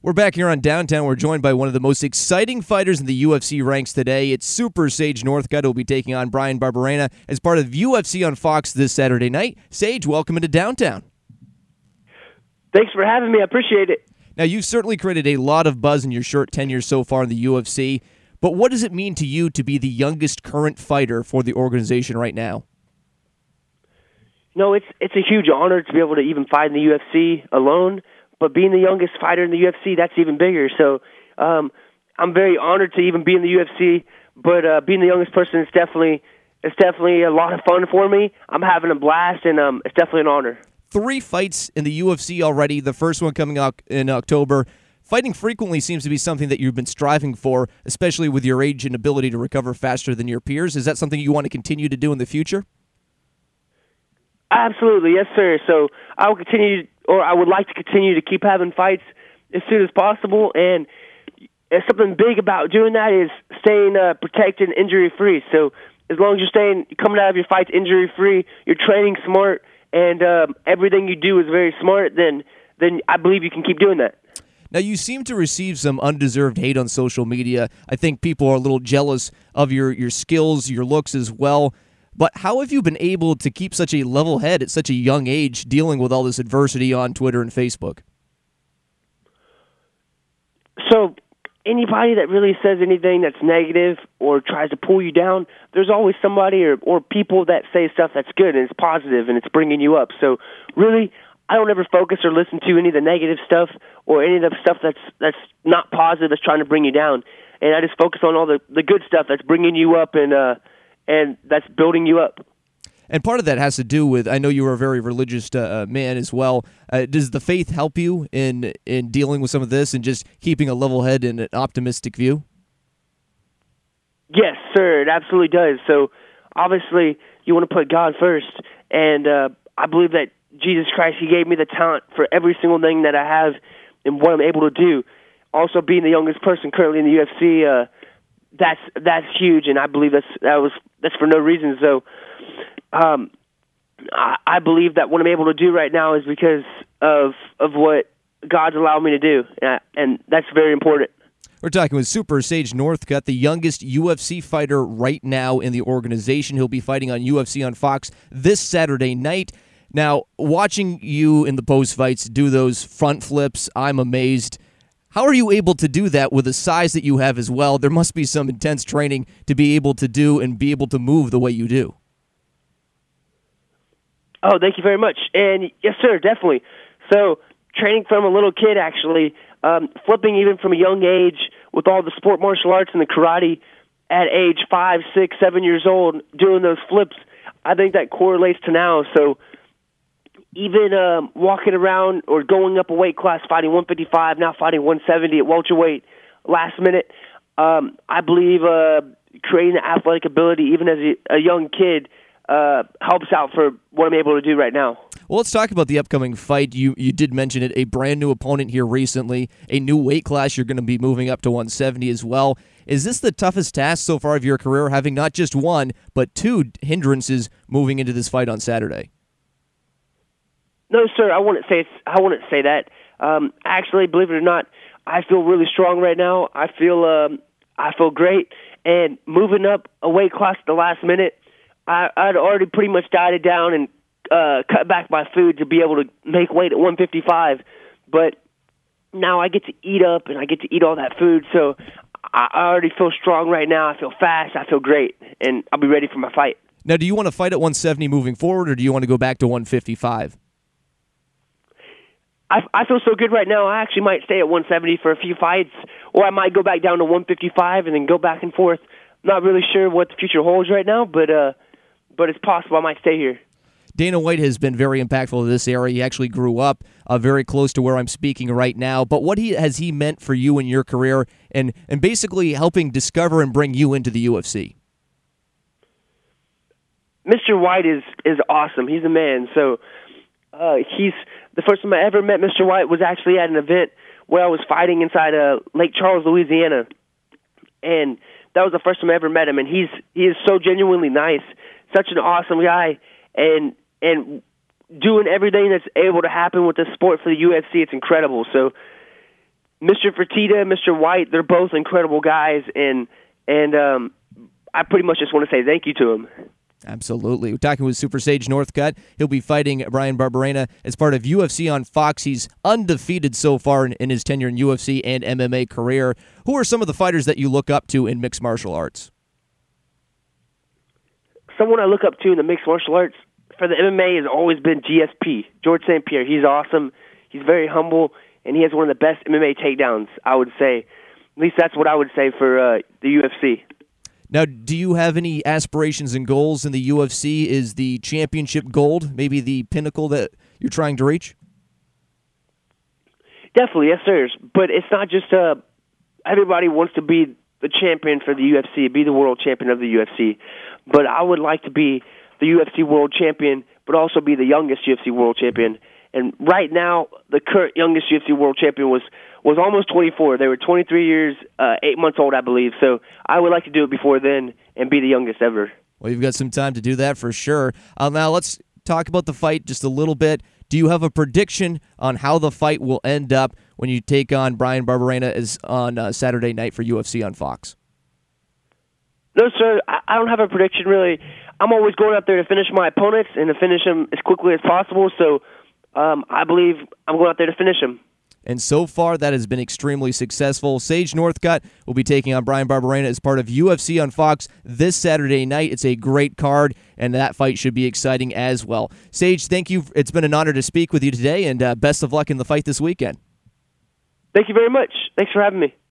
We're back here on Downtown. We're joined by one of the most exciting fighters in the UFC ranks today. It's Super Sage Northcutt who will be taking on Bryan Barberena as part of UFC on Fox this Saturday night. Sage, welcome into Downtown. Thanks for having me. I appreciate it. Now, you've certainly created a lot of buzz in your short tenure so far in the UFC, but what does it mean to you to be the youngest current fighter for the organization right now? No, it's a huge honor to be able to even fight in the UFC alone. But being the youngest fighter in the UFC, that's even bigger. So I'm very honored to even be in the UFC. But being the youngest person is definitely a lot of fun for me. I'm having a blast, and it's definitely an honor. 3 fights in the UFC already, the first one coming out in October. Fighting frequently seems to be something that you've been striving for, especially with your age and ability to recover faster than your peers. Is that something you want to continue to do in the future? Absolutely, yes, sir. So I would like to continue to keep having fights as soon as possible. And something big about doing that is staying protected and injury-free. So as long as you're coming out of your fights injury-free, you're training smart, and everything you do is very smart, then I believe you can keep doing that. Now, you seem to receive some undeserved hate on social media. I think people are a little jealous of your skills, your looks as well. But how have you been able to keep such a level head at such a young age dealing with all this adversity on Twitter and Facebook? So anybody that really says anything that's negative or tries to pull you down, there's always somebody or people that say stuff that's good and it's positive and it's bringing you up. So really, I don't ever focus or listen to any of the negative stuff or any of the stuff that's not positive, that's trying to bring you down. And I just focus on all the good stuff that's bringing you up and that's building you up. And part of that has to do with, I know you were a very religious man as well. Does the faith help you in dealing with some of this and just keeping a level head and an optimistic view? Yes, sir, it absolutely does. So obviously you want to put God first, and I believe that Jesus Christ, He gave me the talent for every single thing that I have and what I'm able to do. Also, being the youngest person currently in the UFC, that's huge, and I believe that's for no reason. So I believe that what I'm able to do right now is because of what God's allowed me to do, and that's very important. We're talking with Super Sage Northcutt, the youngest UFC fighter right now in the organization. He'll be fighting on UFC on Fox this Saturday night. Now, watching you in the post-fights do those front flips, I'm amazed. How are you able to do that with the size that you have as well? There must be some intense training to be able to do and be able to move the way you do. Oh, thank you very much. And yes, sir, definitely. So training from a little kid, actually, flipping even from a young age with all the sport martial arts and the karate at age 5, 6, 7 years old, doing those flips, I think that correlates to now. So even walking around or going up a weight class, fighting 155, now fighting 170 at welterweight last minute, I believe creating the athletic ability even as a young kid helps out for what I'm able to do right now. Well, let's talk about the upcoming fight. You did mention it, a brand new opponent here recently, a new weight class. You're going to be moving up to 170 as well. Is this the toughest task so far of your career, having not just one, but 2 hindrances moving into this fight on Saturday? No, sir, I wouldn't say that. Actually, believe it or not, I feel really strong right now. I feel great, and moving up a weight class at the last minute, I'd already pretty much dieted down and cut back my food to be able to make weight at 155. But now I get to eat up and I get to eat all that food, so I already feel strong right now. I feel fast. I feel great, and I'll be ready for my fight. Now, do you want to fight at 170 moving forward, or do you want to go back to 155? I feel so good right now. I actually might stay at 170 for a few fights, or I might go back down to 155 and then go back and forth. Not really sure what the future holds right now, but it's possible I might stay here. Dana White has been very impactful in this area. He actually grew up very close to where I'm speaking right now. But what has he meant for you in your career and basically helping discover and bring you into the UFC? Mr. White is awesome. He's a man. So he's the first time I ever met Mr. White was actually at an event where I was fighting inside Lake Charles, Louisiana, and that was the first time I ever met him. And he is so genuinely nice, such an awesome guy, and doing everything that's able to happen with this sport for the UFC. It's incredible. So Mr. Fertitta, Mr. White, they're both incredible guys, and I pretty much just want to say thank you to them. Absolutely. We're talking with Super Sage Northcutt. He'll be fighting Bryan Barberena as part of UFC on Fox. He's undefeated so far in his tenure in UFC and MMA career. Who are some of the fighters that you look up to in mixed martial arts? Someone I look up to in the mixed martial arts for the MMA has always been GSP, George St. Pierre. He's awesome. He's very humble, and he has one of the best MMA takedowns, I would say. At least that's what I would say for the UFC. Now, do you have any aspirations and goals in the UFC? Is the championship gold maybe the pinnacle that you're trying to reach? Definitely, yes, sir. But it's not just everybody wants to be the champion for the UFC, be the world champion of the UFC. But I would like to be the UFC world champion, but also be the youngest UFC world champion. And right now, the current youngest UFC world champion was almost 24. They were 23 years, 8 months old, I believe. So I would like to do it before then and be the youngest ever. Well, you've got some time to do that for sure. Now let's talk about the fight just a little bit. Do you have a prediction on how the fight will end up when you take on Bryan Barberena on Saturday night for UFC on Fox? No, sir. I don't have a prediction, really. I'm always going out there to finish my opponents and to finish them as quickly as possible. So I believe I'm going out there to finish him. And so far, that has been extremely successful. Sage Northcutt will be taking on Bryan Barberena as part of UFC on Fox this Saturday night. It's a great card, and that fight should be exciting as well. Sage, thank you. It's been an honor to speak with you today, and best of luck in the fight this weekend. Thank you very much. Thanks for having me.